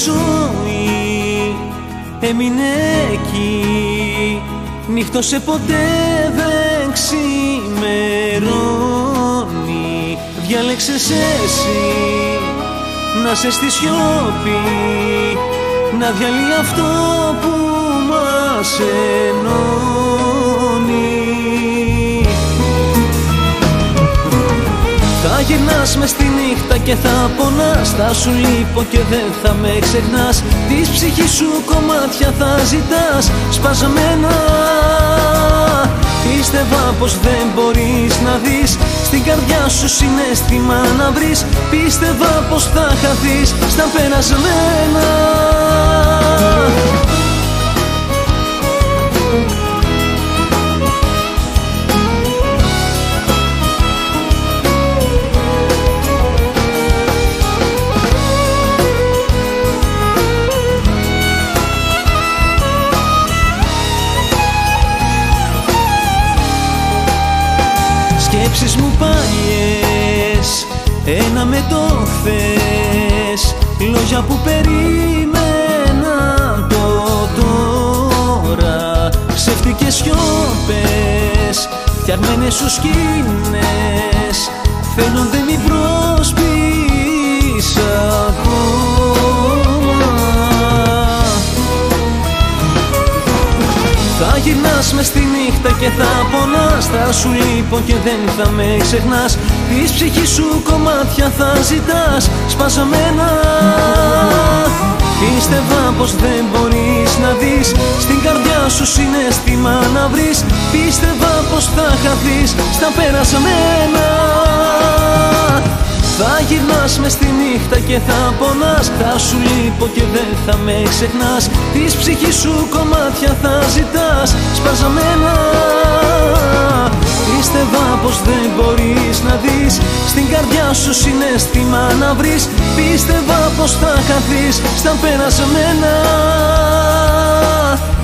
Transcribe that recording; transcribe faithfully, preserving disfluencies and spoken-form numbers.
ζωή έμεινε εκεί. Νύχτωσε ποτέ δεν ξημερώνει. Διάλεξες εσύ να σε στη σιώπη, να διαλύει αυτό που μας ενώνει. Θα γυρνάς μες στη νύχτα και θα πονάς, θα σου λείπω και δεν θα με ξεχνάς. Της ψυχής σου κομμάτια θα ζητάς σπασμένα. Πίστευα πως δεν μπορείς να δεις στην καρδιά σου συναίσθημα να βρεις. Πίστευα πως θα χαθείς στα περασμένα. Σκέψεις μου παλιές, ένα με το χθες, λόγια που περίμεναν το τώρα. Ψεύτικες σιώπες, φτιαγμένες σου σκήνες, φαίνονται μη προσποιείς ακόμα. Θα γυρνάς μες στη νύχτα και θα πονάς, θα σου λείπω και δεν θα με ξεχνάς. Της ψυχής σου κομμάτια θα ζητάς σπασμένα. Πίστευα πως δεν μπορείς να δεις στην καρδιά σου συναίσθημα να βρεις. Πίστευα πως θα χαθείς στα περασμένα. Θα γυρνάς μες στη νύχτα και θα πονάς, θα σου λείπω και δεν θα με ξεχνάς. Της ψυχής σου κομμάτια θα ζητάς σπασμένα. Πίστευα πως δεν μπορείς να δεις στην καρδιά σου συναίσθημα να βρεις. Πίστευα πως θα χαθείς στα περασμένα.